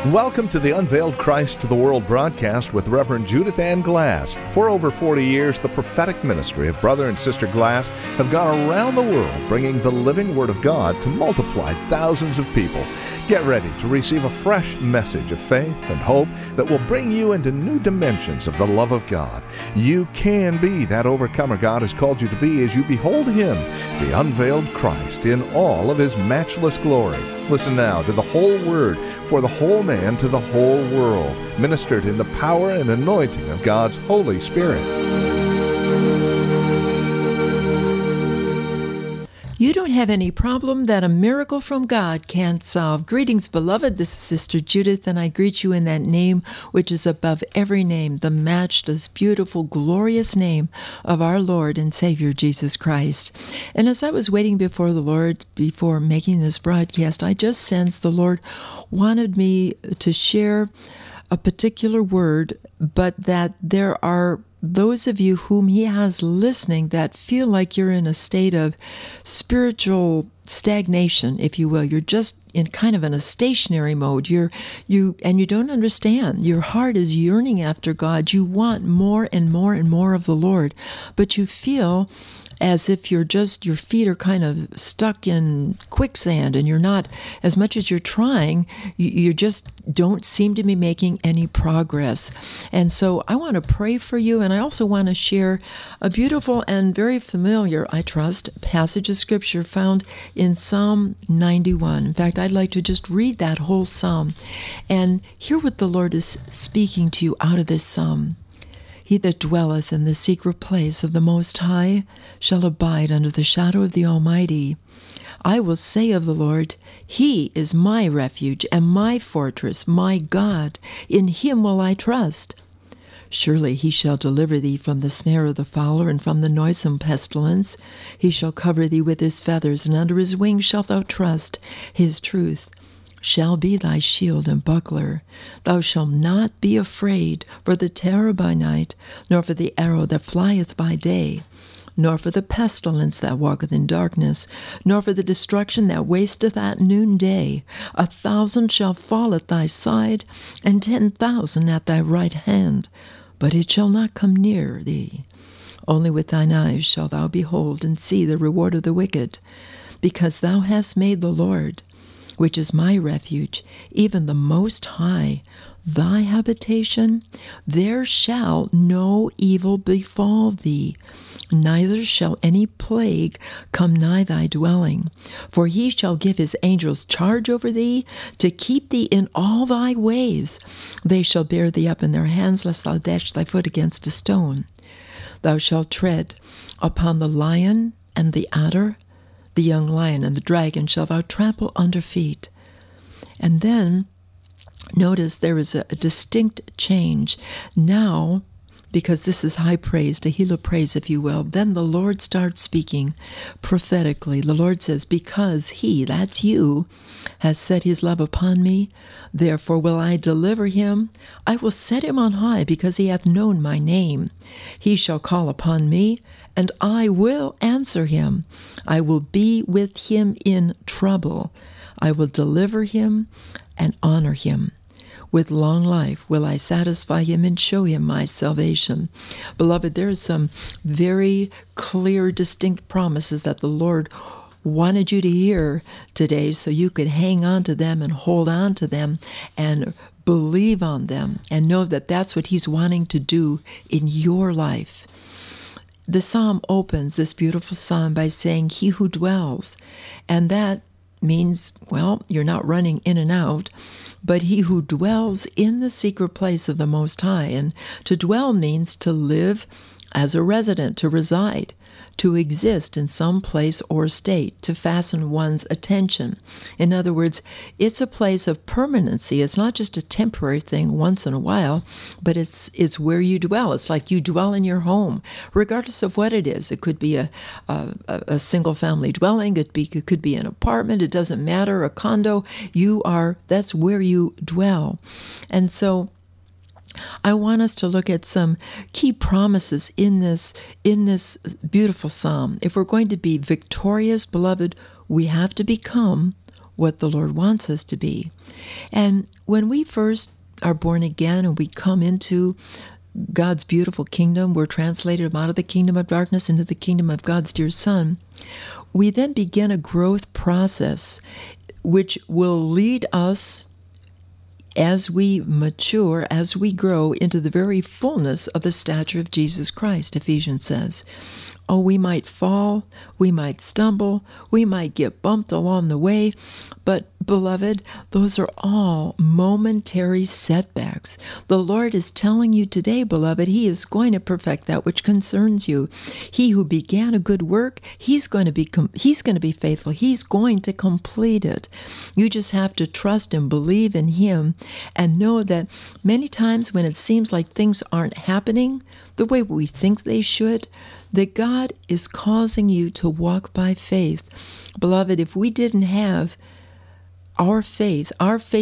Welcome to the Unveiled Christ to the World broadcast with Reverend Judith Ann Glass. For over 40 years, the prophetic ministry of Brother and Sister Glass have gone around the world bringing the living Word of God to multiply thousands of people. Get ready to receive a fresh message of faith and hope that will bring you into new dimensions of the love of God. You can be that overcomer God has called you to be as you behold Him, the unveiled Christ, in all of His matchless glory. Listen now to the whole Word for the whole man to the whole world, ministered in the power and anointing of God's Holy Spirit. You don't have any problem that a miracle from God can't solve. Greetings, beloved. This is Sister Judith, and I greet you in that name which is above every name, the matchless, beautiful, glorious name of our Lord and Savior, Jesus Christ. And as I was waiting before the Lord, before making this broadcast, I just sensed the Lord wanted me to share a particular word, but that there are those of you whom He has listening that feel like you're in a state of spiritual stagnation, if you will. You're just in kind of in a stationary mode. You don't understand. Your heart is yearning after God. You want more and more and more of the Lord, but you feel as if your feet are kind of stuck in quicksand, and you're not, as much as you're trying, you just don't seem to be making any progress. And so I want to pray for you, and I also want to share a beautiful and very familiar, I trust, passage of Scripture found in Psalm 91. In fact, I'd like to just read that whole psalm and hear what the Lord is speaking to you out of this psalm. He that dwelleth in the secret place of the Most High shall abide under the shadow of the Almighty. I will say of the Lord, He is my refuge and my fortress, my God. In Him will I trust. Surely He shall deliver thee from the snare of the fowler and from the noisome pestilence. He shall cover thee with His feathers, and under His wings shalt thou trust. His truth shall be thy shield and buckler. Thou shalt not be afraid for the terror by night, nor for the arrow that flieth by day, nor for the pestilence that walketh in darkness, nor for the destruction that wasteth at noonday. 1,000 shall fall at thy side, and 10,000 at thy right hand, but it shall not come near thee. Only with thine eyes shalt thou behold and see the reward of the wicked, because thou hast made the Lord, which is my refuge, even the Most High, thy habitation. There shall no evil befall thee, neither shall any plague come nigh thy dwelling. For He shall give His angels charge over thee, to keep thee in all thy ways. They shall bear thee up in their hands, lest thou dash thy foot against a stone. Thou shalt tread upon the lion and the adder, the young lion and the dragon shall thou trample under feet. And then, notice there is a distinct change. Now, because this is high praise, Tehillah praise, if you will, then the Lord starts speaking prophetically. The Lord says, because He, that's you, has set His love upon me, therefore will I deliver him. I will set him on high, because he hath known my name. He shall call upon me, and I will answer him. I will be with him in trouble. I will deliver him and honor him. With long life will I satisfy him and show him my salvation. Beloved, there are some very clear, distinct promises that the Lord wanted you to hear today so you could hang on to them and hold on to them and believe on them and know that that's what He's wanting to do in your life. The psalm opens, this beautiful psalm, by saying, He who dwells, and that means, well, you're not running in and out, but he who dwells in the secret place of the Most High. And to dwell means to live as a resident, to reside, to exist in some place or state, to fasten one's attention. In other words, it's a place of permanency. It's not just a temporary thing once in a while, but it's where you dwell. It's like you dwell in your home, regardless of what it is. It could be a single-family dwelling. It could be an apartment. It doesn't matter, a condo. That's where you dwell. And so I want us to look at some key promises in this beautiful psalm. If we're going to be victorious, beloved, we have to become what the Lord wants us to be. And when we first are born again and we come into God's beautiful kingdom, we're translated out of the kingdom of darkness into the kingdom of God's dear Son, we then begin a growth process which will lead us, as we mature, as we grow, into the very fullness of the stature of Jesus Christ, Ephesians says. Oh, we might fall, we might stumble, we might get bumped along the way, but beloved, those are all momentary setbacks. The Lord is telling you today, beloved, He is going to perfect that which concerns you. He who began a good work, He's going to be faithful. He's going to complete it. You just have to trust and believe in Him and know that many times when it seems like things aren't happening the way we think they should, that God is causing you to walk by faith. Beloved, if we didn't have our faith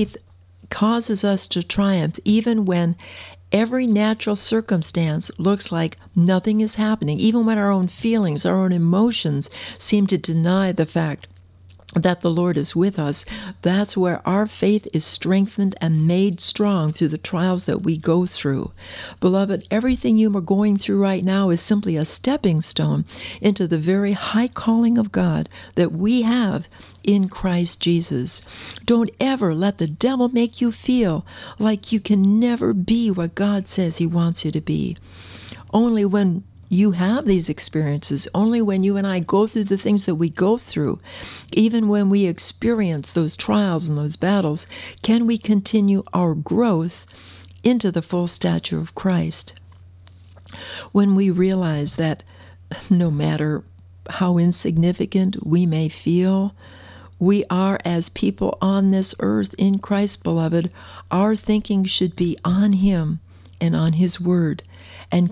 causes us to triumph even when every natural circumstance looks like nothing is happening, even when our own feelings, our own emotions seem to deny the fact that the Lord is with us. That's where our faith is strengthened and made strong through the trials that we go through. Beloved, everything you are going through right now is simply a stepping stone into the very high calling of God that we have in Christ Jesus. Don't ever let the devil make you feel like you can never be what God says He wants you to be. Only when you have these experiences, only when you and I go through the things that we go through, even when we experience those trials and those battles, can we continue our growth into the full stature of Christ. When we realize that no matter how insignificant we may feel, we are, as people on this earth in Christ, beloved, our thinking should be on Him and on His Word, and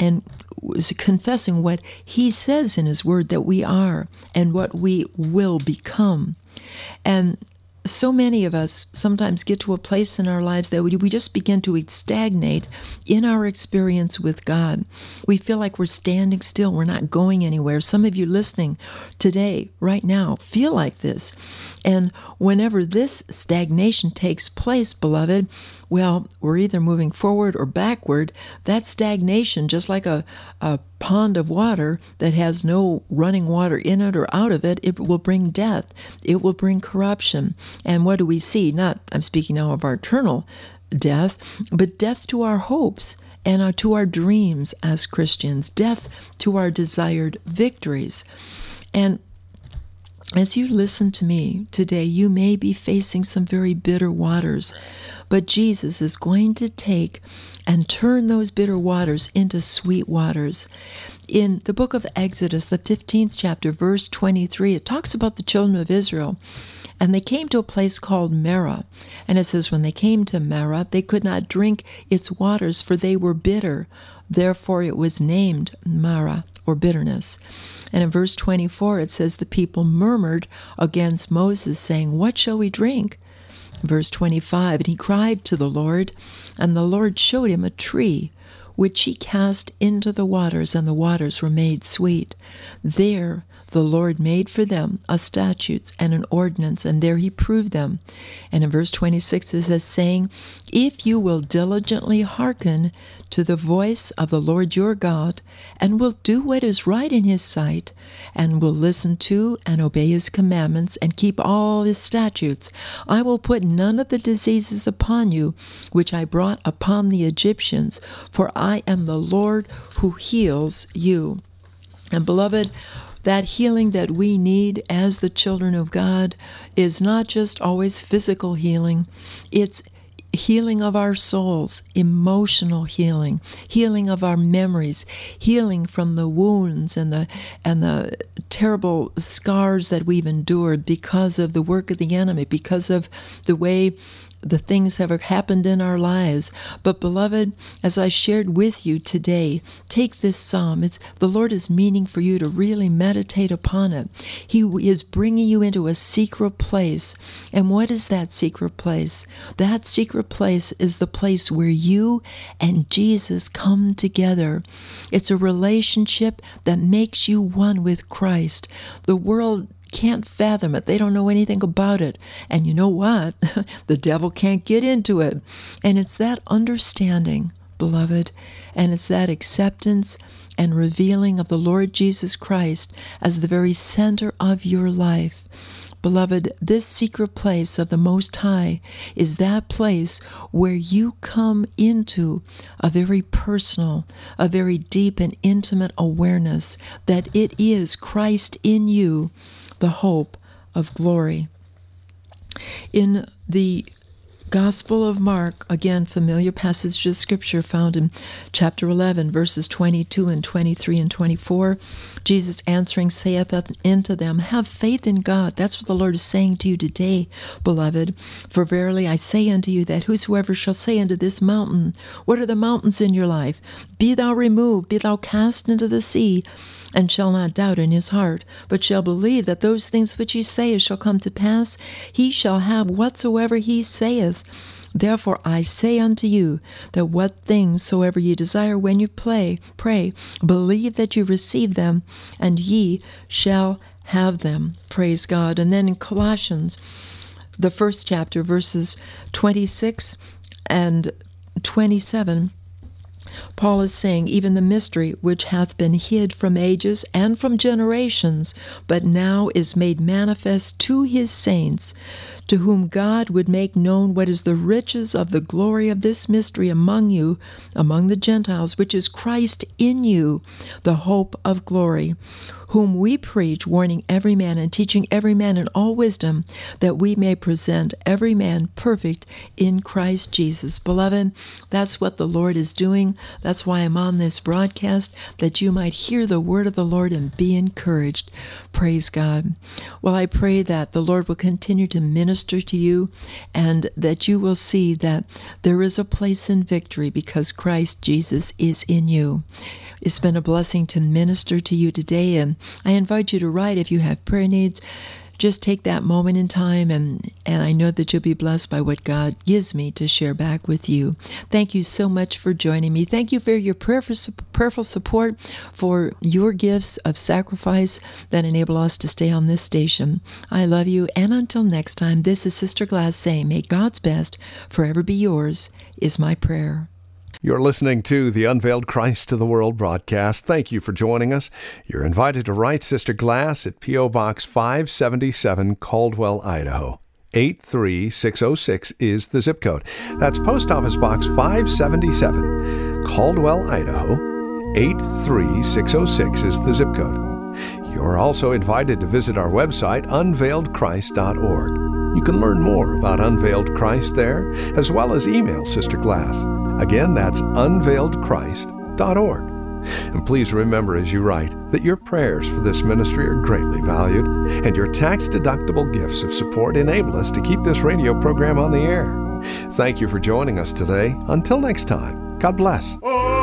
confessing what He says in His Word that we are and what we will become. And so many of us sometimes get to a place in our lives that we just begin to stagnate in our experience with God. We feel like we're standing still. We're not going anywhere. Some of you listening today, right now, feel like this. And whenever this stagnation takes place, beloved, well, we're either moving forward or backward. That stagnation, just like a pond of water that has no running water in it or out of it, it will bring death. It will bring corruption. And what do we see? I'm speaking now of our eternal death, but death to our hopes and to our dreams as Christians, death to our desired victories. And as you listen to me today, you may be facing some very bitter waters, but Jesus is going to take and turn those bitter waters into sweet waters. In the book of Exodus, the 15th chapter, verse 23, it talks about the children of Israel. And they came to a place called Marah. And it says, when they came to Marah, they could not drink its waters, for they were bitter. Therefore it was named Marah, or bitterness. And in verse 24, it says, the people murmured against Moses, saying, what shall we drink? Verse 25, and he cried to the Lord, and the Lord showed him a tree, which he cast into the waters, and the waters were made sweet. There the Lord made for them a statutes and an ordinance, and there He proved them. And in verse 26 it says, saying, if you will diligently hearken to the voice of the Lord your God, and will do what is right in His sight, and will listen to and obey His commandments, and keep all His statutes, I will put none of the diseases upon you, which I brought upon the Egyptians, for I am the Lord who heals you. And beloved, that healing that we need as the children of God is not just always physical healing. It's healing of our souls, emotional healing, healing of our memories, healing from the wounds and the terrible scars that we've endured because of the work of the enemy, because of the way the things that have happened in our lives. But beloved, as I shared with you today, take this psalm. The Lord is meaning for you to really meditate upon it. He is bringing you into a secret place. And what is that secret place? That secret place is the place where you and Jesus come together. It's a relationship that makes you one with Christ. The world can't fathom it. They don't know anything about it. And you know what? The devil can't get into it. And it's that understanding, beloved, and it's that acceptance and revealing of the Lord Jesus Christ as the very center of your life. Beloved, this secret place of the Most High is that place where you come into a very personal, a very deep and intimate awareness that it is Christ in you, the hope of glory. In the Gospel of Mark, again, familiar passage of Scripture found in chapter 11, verses 22 and 23 and 24, Jesus answering saith unto them, have faith in God. That's what the Lord is saying to you today, beloved. For verily I say unto you that whosoever shall say unto this mountain, what are the mountains in your life? Be thou removed, be thou cast into the sea, and shall not doubt in his heart, but shall believe that those things which he saith shall come to pass, he shall have whatsoever he saith. Therefore I say unto you, that what things soever ye desire when you pray, believe that you receive them, and ye shall have them. Praise God. And then in Colossians, the first chapter, verses 26 and 27, Paul is saying, even the mystery which hath been hid from ages and from generations, but now is made manifest to his saints, to whom God would make known what is the riches of the glory of this mystery among you, among the Gentiles, which is Christ in you, the hope of glory, whom we preach, warning every man and teaching every man in all wisdom, that we may present every man perfect in Christ Jesus. Beloved, that's what the Lord is doing. That's why I'm on this broadcast, that you might hear the word of the Lord and be encouraged. Praise God. Well, I pray that the Lord will continue to minister to you and that you will see that there is a place in victory because Christ Jesus is in you. It's been a blessing to minister to you today, and I invite you to write if you have prayer needs. Just take that moment in time, and I know that you'll be blessed by what God gives me to share back with you. Thank you so much for joining me. Thank you for your prayerful support, for your gifts of sacrifice that enable us to stay on this station. I love you, and until next time, this is Sister Glass saying, may God's best forever be yours, is my prayer. You're listening to the Unveiled Christ to the World broadcast. Thank you for joining us. You're invited to write Sister Glass at P.O. Box 577, Caldwell, Idaho. 83606 is the zip code. That's Post Office Box 577, Caldwell, Idaho. 83606 is the zip code. You're also invited to visit our website, unveiledchrist.org. You can learn more about Unveiled Christ there, as well as email Sister Glass. Again, that's unveiledchrist.org. And please remember as you write that your prayers for this ministry are greatly valued, and your tax-deductible gifts of support enable us to keep this radio program on the air. Thank you for joining us today. Until next time, God bless.